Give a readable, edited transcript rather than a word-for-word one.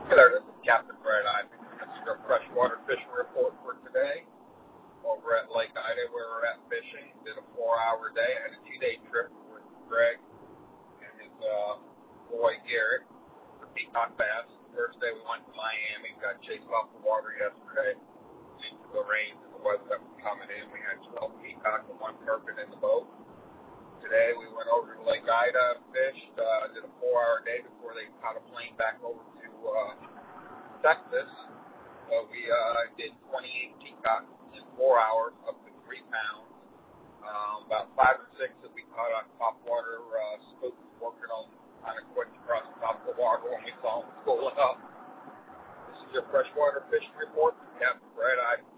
Hey there, this is Captain Brett. This is your freshwater fishing report for today. Over at Lake Ida, where we're at fishing. Did a 4-hour day. I had a 2-day trip with Greg and his boy Garrett for peacock bass. First day we went to Miami. Got chased off the water yesterday due to the rain and the weather that was coming in. We had 12 peacocks and 1 turpin in the boat. Today we went over to Lake Ida, fished, did a 4-hour day before they caught a plane back over to Texas. So we did 28 peacocks in 4 hours, up to 3 pounds. About 5 or 6 that we caught on topwater spooks working on kind of quick across the top of the water when we saw them schooling up. This is your freshwater fishing report. Captain Brett.